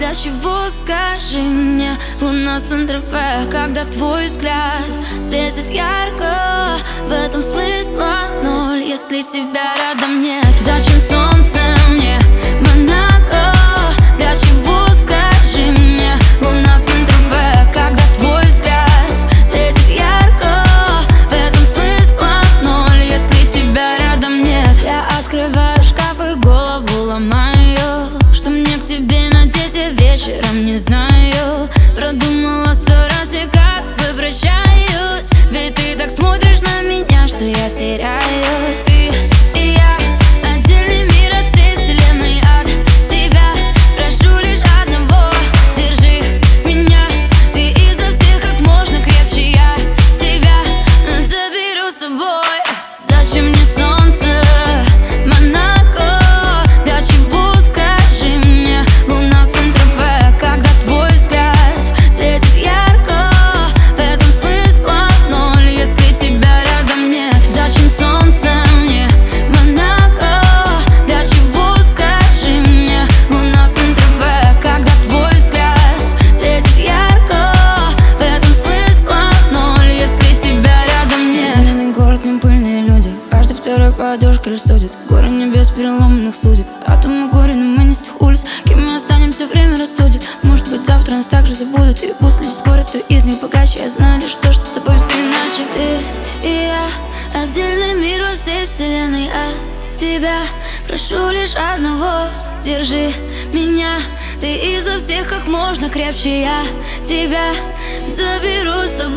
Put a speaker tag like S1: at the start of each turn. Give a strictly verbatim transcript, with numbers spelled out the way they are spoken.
S1: для чего, скажи мне? Луна Сан-Тропе, когда твой взгляд светит ярко, в этом смысла ноль, если тебя рядом нет. Зачем солнце мне, Монако? Для чего, скажи мне? Луна Сан-Тропе, когда твой взгляд светит ярко, в этом смысла ноль, если тебя рядом нет. Я открываю шкаф и голову ломаю, что мне к тебе надеть, я вечером не знаю. Продумала сто раз, и как бы прощаюсь, ведь ты так смотришь на меня, что я теряюсь. Ты и я — отдельный мир от всей вселенной, от тебя прошу лишь одного: держи меня. Ты изо всех как можно крепче, я тебя заберу с собой. Зачем мне солнце, Монако? Для чего, скажи мне? Луна Сан-Тропе, когда твой взгляд светит ярко, в этом смысла ноль, если тебя рядом нет. Зачем солнце мне, Монако? Для чего, скажи мне? Луна Сан-Тропе, когда твой взгляд светит ярко, в этом смысла ноль, если тебя рядом нет. Зеленый город, не пыльные люди, каждый второй подушка лишь судит. Горы небес переломанных судеб, атомы горе, но мы не с тех улиц. Кем мы останемся, время рассудит. Может быть, завтра нас также забудут, и пусть люди спорят, то из них богаче. Я знаю лишь то, что с тобой все иначе. Ты и я — отдельный мир во всей вселенной, от тебя прошу лишь одного: держи меня. Ты изо всех как можно крепче, я тебя заберу с собой.